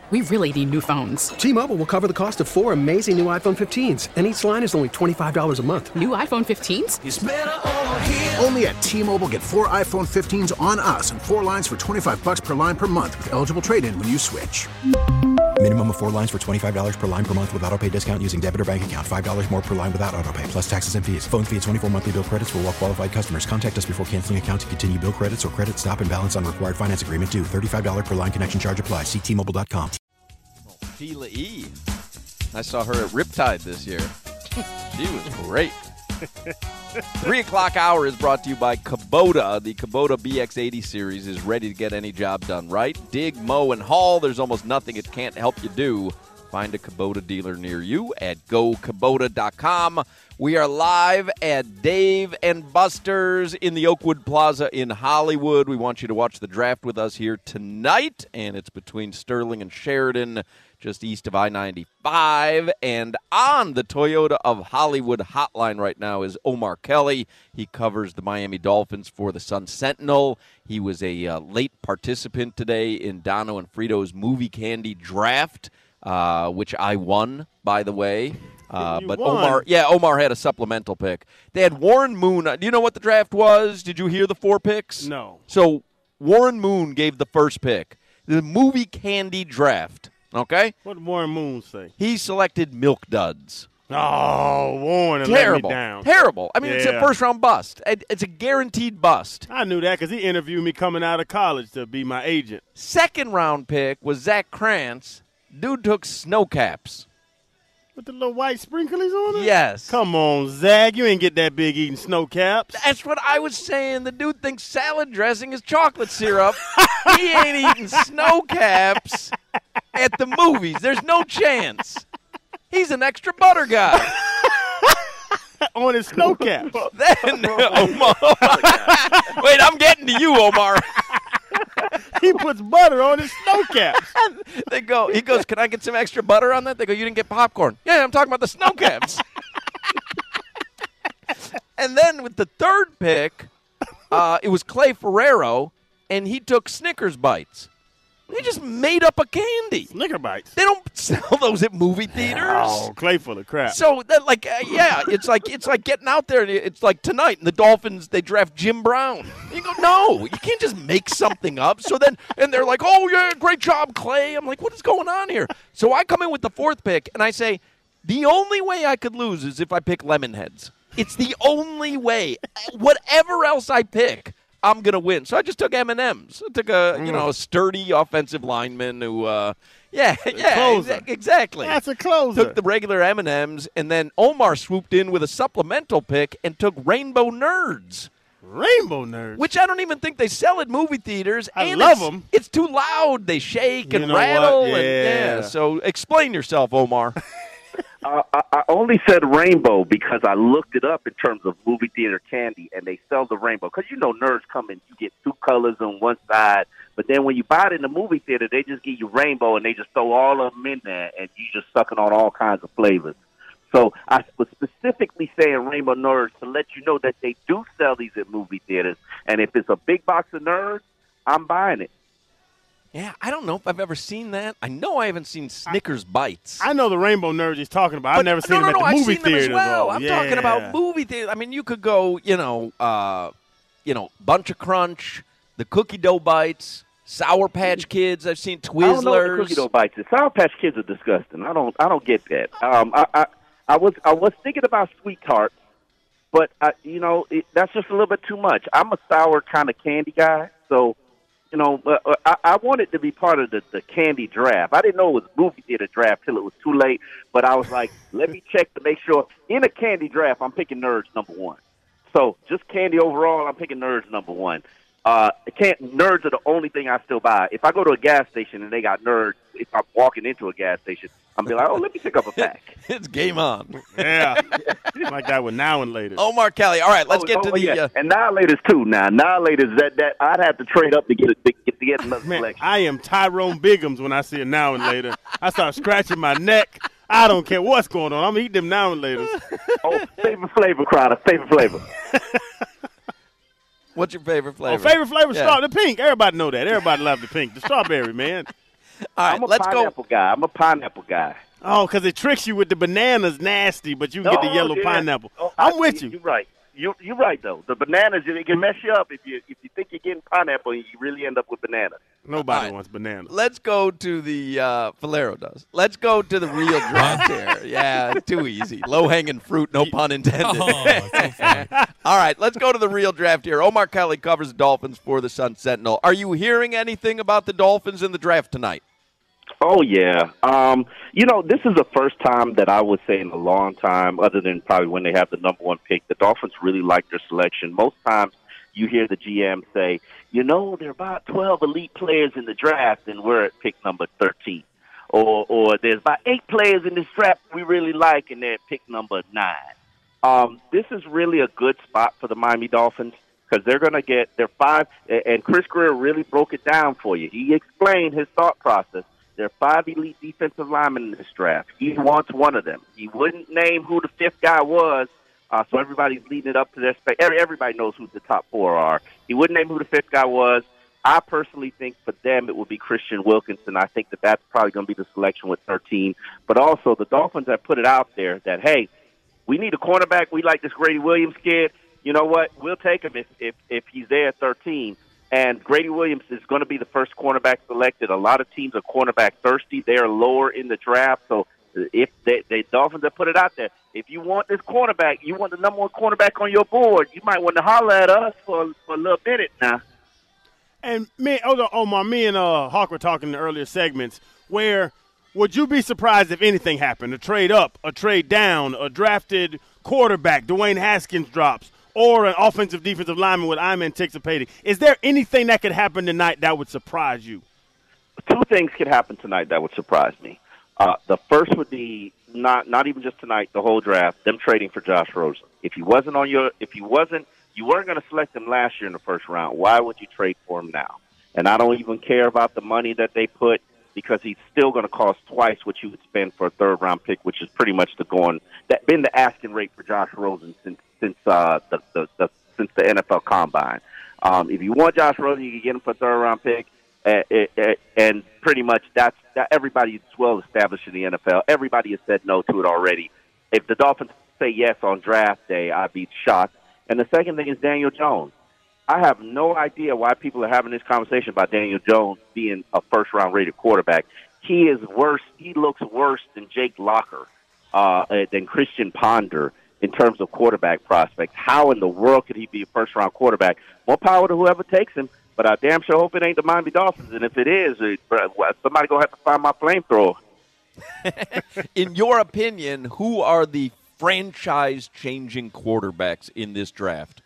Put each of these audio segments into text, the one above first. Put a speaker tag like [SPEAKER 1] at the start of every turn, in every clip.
[SPEAKER 1] We really need new phones.
[SPEAKER 2] T-Mobile will cover the cost of 4 amazing new iPhone 15s, and each line is only $25 a month.
[SPEAKER 1] New iPhone 15s?
[SPEAKER 3] It's better over here.
[SPEAKER 4] Only at T-Mobile, get 4 iPhone 15s on us and 4 lines for $25 per line per month with eligible trade-in when you switch.
[SPEAKER 5] Minimum of 4 lines for $25 per line per month with autopay discount using debit or bank account. $5 more per line without autopay, plus taxes and fees. Phone fee at 24 monthly bill credits for well-qualified customers. Contact us before canceling account to continue bill credits or credit stop and balance on required finance agreement due. $35 per line connection charge applies. See T-Mobile.com.
[SPEAKER 6] Sheila E. I saw her at Riptide this year. She was great. 3 o'clock hour is brought to you by Kubota. The Kubota BX80 series is ready to get any job done right. Dig, mow, and haul. There's almost nothing it can't help you do. Find a Kubota dealer near you at gokubota.com. We are live at Dave and Buster's in the Oakwood Plaza in Hollywood. We want you to watch the draft with us here tonight, and it's between Sterling and Sheridan, just east of I-95. And on the Toyota of Hollywood hotline right now is Omar Kelly. He covers the Miami Dolphins for the Sun-Sentinel. He was a late participant today in Dono and Frito's movie candy draft, which I won, by the way. But
[SPEAKER 7] won.
[SPEAKER 6] Omar had a supplemental pick. They had Warren Moon. Do you know what the draft was? Did you hear the 4 picks?
[SPEAKER 7] No.
[SPEAKER 6] So Warren Moon gave the first pick. The movie candy draft. Okay?
[SPEAKER 7] What did Warren Moon say?
[SPEAKER 6] He selected Milk Duds.
[SPEAKER 7] Oh, Warren
[SPEAKER 6] Terrible.
[SPEAKER 7] let me down.
[SPEAKER 6] Terrible. I mean, It's a first-round bust. It's a guaranteed bust.
[SPEAKER 7] I knew that because he interviewed me coming out of college to be my agent.
[SPEAKER 6] Second-round pick was Zach Krantz. Dude took snow caps.
[SPEAKER 7] With the little white sprinkles on it?
[SPEAKER 6] Yes.
[SPEAKER 7] Come on, Zach. You ain't get that big eating snow caps.
[SPEAKER 6] That's what I was saying. The dude thinks salad dressing is chocolate syrup. He ain't eating snow caps at the movies. There's no chance. He's an extra butter guy.
[SPEAKER 7] On his snow caps.
[SPEAKER 6] Then Omar. Wait, I'm getting to you, Omar.
[SPEAKER 7] He puts butter on his snow caps.
[SPEAKER 6] He goes, can I get some extra butter on that? They go, you didn't get popcorn. Yeah, I'm talking about the snow caps. And then with the third pick, it was Clay Ferrero, and he took Snickers bites. He just made up a candy.
[SPEAKER 7] Snicker bites.
[SPEAKER 6] They don't sell those at movie theaters.
[SPEAKER 7] Oh, Clay full of crap.
[SPEAKER 6] So that it's like getting out there. It's like tonight, and the Dolphins they draft Jim Brown. And you go, no, you can't just make something up. So then, and they're like, oh yeah, great job, Clay. I'm like, what is going on here? So I come in with the 4th pick, and I say, the only way I could lose is if I pick Lemonheads. It's the only way. Whatever else I pick, I'm going to win. So I just took M&M's. I took a sturdy offensive lineman who, exactly.
[SPEAKER 7] That's a closer.
[SPEAKER 6] Took the regular M&M's, and then Omar swooped in with a supplemental pick and took Rainbow Nerds.
[SPEAKER 7] Rainbow Nerds?
[SPEAKER 6] Which I don't even think they sell at movie theaters.
[SPEAKER 7] I love them.
[SPEAKER 6] It's too loud. They shake and
[SPEAKER 7] You know
[SPEAKER 6] rattle.
[SPEAKER 7] what?
[SPEAKER 6] And so explain yourself, Omar.
[SPEAKER 8] I only said rainbow because I looked it up in terms of movie theater candy, and they sell the rainbow. Because, Nerds come in, you get 2 colors on one side. But then when you buy it in the movie theater, they just give you rainbow, and they just throw all of them in there, and you just sucking on all kinds of flavors. So I was specifically saying Rainbow Nerds to let you know that they do sell these at movie theaters. And if it's a big box of Nerds, I'm buying it.
[SPEAKER 6] Yeah, I don't know if I've ever seen that. I know I haven't seen Snickers bites.
[SPEAKER 7] I know the Rainbow Nerds he's talking about. I've never seen them at the movie
[SPEAKER 6] I've seen
[SPEAKER 7] theater.
[SPEAKER 6] them as well. I'm
[SPEAKER 7] Yeah.
[SPEAKER 6] talking about movie theater. I mean, you could go, Bunch of Crunch, the Cookie Dough Bites, Sour Patch Kids. I've seen Twizzlers.
[SPEAKER 8] I don't know what the Cookie Dough Bites is. Sour Patch Kids are disgusting. I don't get that. I was thinking about Sweet Tarts, but that's just a little bit too much. I'm a sour kind of candy guy, so. I wanted to be part of the candy draft. I didn't know it was movie theater draft till it was too late, but I was like, let me check to make sure. In a candy draft, I'm picking Nerds number 1. So just candy overall, I'm picking Nerds number 1. Nerds are the only thing I still buy. If I go to a gas station and they got Nerds, if I'm walking into a gas station, I'm be like, oh, let me pick up a pack.
[SPEAKER 6] It's game on.
[SPEAKER 7] Yeah. Like that with Now and Later.
[SPEAKER 6] Omar Kelly. All right, let's get to the
[SPEAKER 8] and Now Laters too. Now Laters that I'd have to trade up to get another
[SPEAKER 7] Man,
[SPEAKER 8] selection.
[SPEAKER 7] I am Tyrone Biggums when I see a Now and Later. I start scratching my neck. I don't care what's going on. I'm eating them Now and Laters.
[SPEAKER 8] Favorite flavor, Crowder. Favorite flavor.
[SPEAKER 6] What's your favorite flavor?
[SPEAKER 7] Favorite flavor, the pink. Everybody know that. Everybody love the pink. The strawberry, man.
[SPEAKER 6] All
[SPEAKER 8] I'm
[SPEAKER 6] right,
[SPEAKER 8] a pineapple guy. I'm a pineapple guy.
[SPEAKER 7] Oh, because it tricks you with the bananas nasty, but you can get the yellow pineapple. I'm with you.
[SPEAKER 8] You're right. You're right though. The bananas, it can mess you up if you think you're getting pineapple, you really end up with bananas.
[SPEAKER 7] Nobody wants bananas.
[SPEAKER 6] Let's go to the Falero does. Let's go to the real draft here. Yeah, too easy. Low-hanging fruit, no pun intended.
[SPEAKER 3] Oh, so funny.
[SPEAKER 6] All right, let's go to the real draft here. Omar Kelly covers the Dolphins for the Sun Sentinel. Are you hearing anything about the Dolphins in the draft tonight?
[SPEAKER 8] Oh, yeah. This is the first time that I would say in a long time, other than probably when they have the number one pick, the Dolphins really like their selection. Most times you hear the GM say, there are about 12 elite players in the draft, and we're at pick number 13. Or there's about 8 players in this draft we really like, and they're at pick number 9. This is really a good spot for the Miami Dolphins because they're going to get their 5, and Chris Greer really broke it down for you. He explained his thought process. There are 5 elite defensive linemen in this draft. He wants one of them. He wouldn't name who the 5th guy was, so everybody's leading it up to their everybody knows who the top 4 are. He wouldn't name who the 5th guy was. I personally think for them it would be Christian Wilkinson. I think that's probably going to be the selection with 13. But also the Dolphins have put it out there that, hey, we need a cornerback. We like this Grady Williams kid. You know what? We'll take him if he's there at 13. And Grady Williams is going to be the first cornerback selected. A lot of teams are cornerback thirsty. They are lower in the draft. So if the Dolphins have put it out there, if you want this cornerback, you want the number 1 cornerback on your board, you might want to holler at us for a little minute now.
[SPEAKER 7] And Omar, me and Hawk were talking in the earlier segments where would you be surprised if anything happened? A trade up, a trade down, a drafted quarterback, Dwayne Haskins drops, or an offensive defensive lineman with I'm anticipating. Is there anything that could happen tonight that would surprise you?
[SPEAKER 8] 2 things could happen tonight that would surprise me. The first would be not even just tonight, the whole draft, them trading for Josh Rosen. You weren't going to select him last year in the first round, why would you trade for him now? And I don't even care about the money that they put because he's still going to cost twice what you would spend for a 3rd-round pick, which is pretty much been the asking rate for Josh Rosen since the NFL Combine. If you want Josh Rosen, you can get him for a 3rd-round pick, and pretty much that everybody's well established in the NFL. Everybody has said no to it already. If the Dolphins say yes on draft day, I'd be shocked. And the second thing is Daniel Jones. I have no idea why people are having this conversation about Daniel Jones being a first-round rated quarterback. He is worse. He looks worse than Jake Locker, than Christian Ponder in terms of quarterback prospects. How in the world could he be a first-round quarterback? More power to whoever takes him, but I damn sure hope it ain't the Miami Dolphins. And if it is, somebody going to have to find my flamethrower.
[SPEAKER 6] In your opinion, who are the franchise-changing quarterbacks in this draft?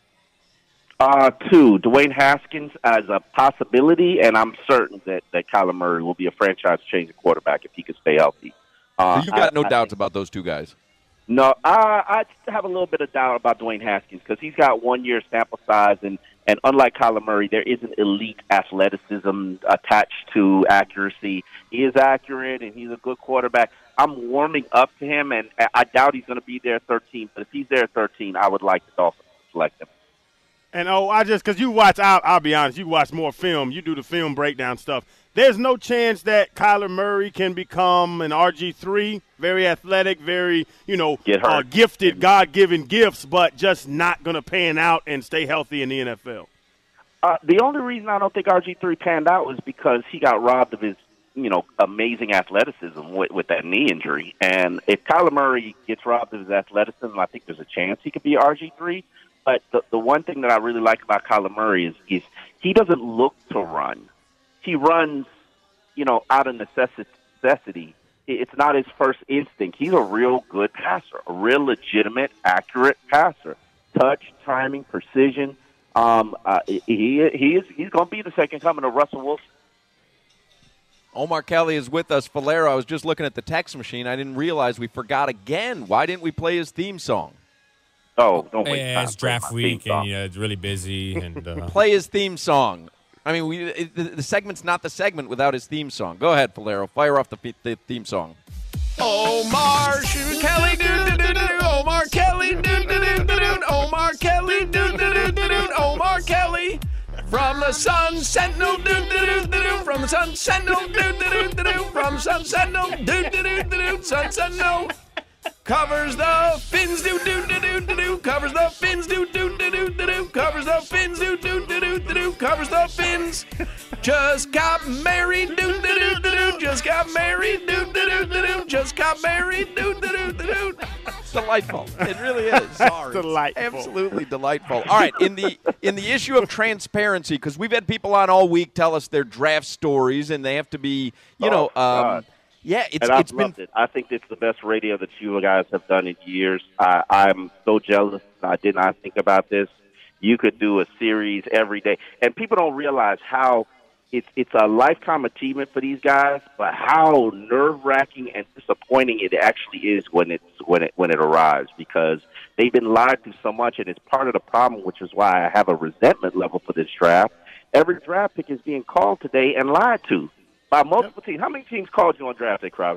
[SPEAKER 8] 2, Dwayne Haskins as a possibility, and I'm certain that Kyler Murray will be a franchise-changing quarterback if he can stay healthy.
[SPEAKER 6] You got no doubts about those 2 guys?
[SPEAKER 8] No, I have a little bit of doubt about Dwayne Haskins because he's got 1 year sample size, and unlike Kyler Murray, there isn't elite athleticism attached to accuracy. He is accurate, and he's a good quarterback. I'm warming up to him, and I doubt he's going to be there at 13, but if he's there at 13, I would like the Dolphins to select him.
[SPEAKER 7] And, because you watch, I'll be honest, you watch more film. You do the film breakdown stuff. There's no chance that Kyler Murray can become an RG3, very athletic, very, gifted, God-given gifts, but just not going to pan out and stay healthy in the NFL.
[SPEAKER 8] The only reason I don't think RG3 panned out was because he got robbed of his, amazing athleticism with that knee injury. And if Kyler Murray gets robbed of his athleticism, I think there's a chance he could be RG3. But the one thing that I really like about Kyler Murray is he doesn't look to run. He runs, out of necessity. It's not his first instinct. He's a real good passer, a real legitimate, accurate passer. Touch, timing, precision. He's going to be the second coming of Russell Wilson.
[SPEAKER 6] Omar Kelly is with us. Falero, I was just looking at the text machine. I didn't realize we forgot again. Why didn't we play his theme song?
[SPEAKER 8] Oh, don't wait.
[SPEAKER 3] Yeah, it's draft week, and it's really busy. And
[SPEAKER 6] play his theme song. I mean, the segment's not the segment without his theme song. Go ahead, Falero. Fire off the theme song.
[SPEAKER 9] Omar Kelly, Omar Kelly, Omar Kelly, Omar Kelly. From the Sun Sentinel, do-do-do-do-do. From the Sun Sentinel, do-do-do-do-do. From the Sun Sentinel, do-do-do-do-do. Sun Sentinel covers the Fins, do-do-do-do-do. Covers the Fins, do-do-do-do-do. Covers the Fins, do-do-do-do-do. Covers the Fins. Just got married, do-do-do-do-do. Just got married, do-do-do-do-do. Just got married, do-do-do-do-do.
[SPEAKER 6] Delightful. It really is.
[SPEAKER 7] Delightful.
[SPEAKER 6] Absolutely delightful. All right, in the issue of transparency, because we've had people on all week tell us their draft stories, and they have to be,
[SPEAKER 8] God.
[SPEAKER 6] Yeah,
[SPEAKER 8] and I've loved it. I think it's the best radio that you guys have done in years. I'm so jealous. I did not think about this. You could do a series every day, and people don't realize how it's a lifetime achievement for these guys, but how nerve-wracking and disappointing it actually is when it arrives, because they've been lied to so much, and it's part of the problem, which is why I have a resentment level for this draft. Every draft pick is being called today and lied to by multiple teams. How many teams called you on draft day, Crowder?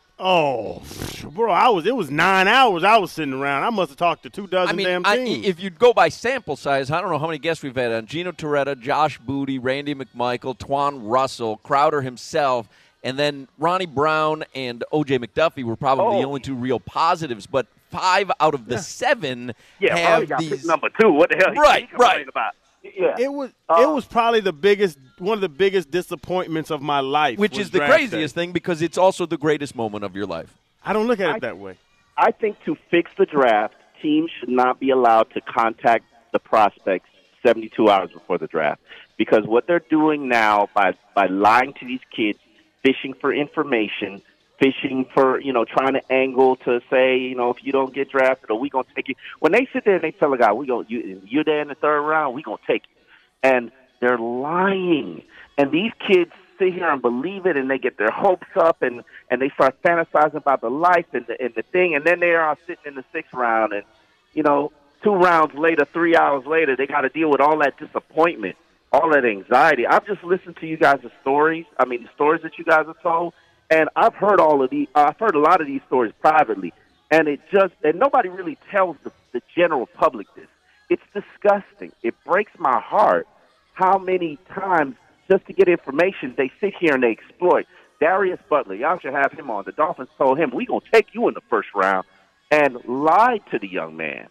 [SPEAKER 7] Oh, bro, it was 9 hours I was sitting around. I must have talked to 24 damn teams.
[SPEAKER 6] If you'd go by sample size, I don't know how many guests we've had on. Gino Torretta, Josh Booty, Randy McMichael, Twan Russell, Crowder himself, and then Ronnie Brown and O.J. McDuffie were probably the only two real positives. But 5 out of the 7 have
[SPEAKER 8] got
[SPEAKER 6] these.
[SPEAKER 8] Pick number 2. What the hell?
[SPEAKER 6] Right.
[SPEAKER 8] About? Yeah.
[SPEAKER 7] It was probably one of the biggest disappointments of my life.
[SPEAKER 6] Which is the craziest thing, because it's also the greatest moment of your life.
[SPEAKER 7] I don't look at it that way.
[SPEAKER 8] I think to fix the draft, teams should not be allowed to contact the prospects 72 hours before the draft, because what they're doing now by lying to these kids, fishing for information, fishing for, trying to angle to say, if you don't get drafted, or we going to take you. When they sit there and they tell a guy, you're there in the third round, we going to take you. And they're lying. And these kids sit here and believe it, and they get their hopes up, and they start fantasizing about the life and the thing. And then they are sitting in the 6th round, and, 2 rounds later, 3 hours later, they got to deal with all that disappointment, all that anxiety. I've just listened to you guys' stories. The stories that you guys have told. And I've heard I've heard a lot of these stories privately, and and nobody really tells the general public this. It's disgusting. It breaks my heart how many times, just to get information, they sit here and they exploit. Darius Butler, y'all should have him on. The Dolphins told him, we're going to take you in the 1st round, and lied to the young man.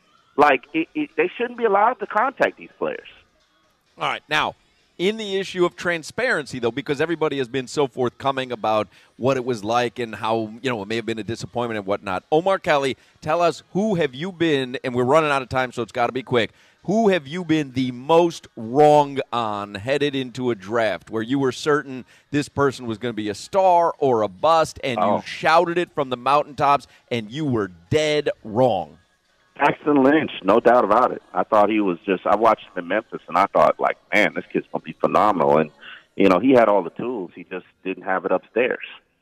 [SPEAKER 8] They shouldn't be allowed to contact these players.
[SPEAKER 6] All right, now, in the issue of transparency, though, because everybody has been so forthcoming about what it was like and how, it may have been a disappointment and whatnot. Omar Kelly, tell us, who have you been, and we're running out of time, so it's got to be quick, who have you been the most wrong on headed into a draft where you were certain this person was going to be a star or a bust, and you shouted it from the mountaintops, and you were dead wrong?
[SPEAKER 8] Paxton Lynch, no doubt about it. I thought he was I watched him in Memphis, and I thought, man, this kid's going to be phenomenal. And, he had all the tools. He just didn't have it upstairs.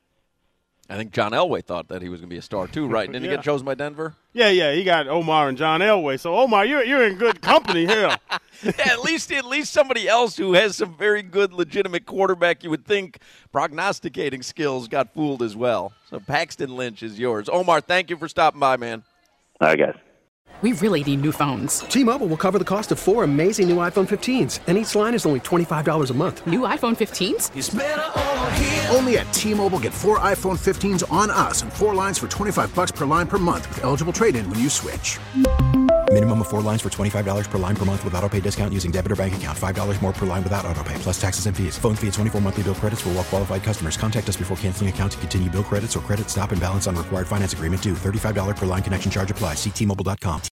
[SPEAKER 6] I think John Elway thought that he was going to be a star, too, right? Didn't he get chosen by Denver?
[SPEAKER 7] Yeah, he got Omar and John Elway. So, Omar, you're in good company here.
[SPEAKER 6] At least somebody else who has some very good, legitimate quarterback, you would think, prognosticating skills got fooled as well. So, Paxton Lynch is yours. Omar, thank you for stopping by, man.
[SPEAKER 8] All right, guys.
[SPEAKER 1] We really need new phones.
[SPEAKER 2] T-Mobile will cover the cost of 4 amazing new iPhone 15s, and each line is only $25 a month.
[SPEAKER 1] New iPhone 15s?
[SPEAKER 4] It's better over here. Only at T-Mobile, get 4 iPhone 15s on us and 4 lines for $25 per line per month with eligible trade-in when you switch.
[SPEAKER 5] Minimum of 4 lines for $25 per line per month with autopay discount using debit or bank account. $5 more per line without autopay, plus taxes and fees. Phone fee at 24 monthly bill credits for well-qualified customers. Contact us before canceling account to continue bill credits or credit stop and balance on required finance agreement due. $35 per line connection charge applies. See T-Mobile.com.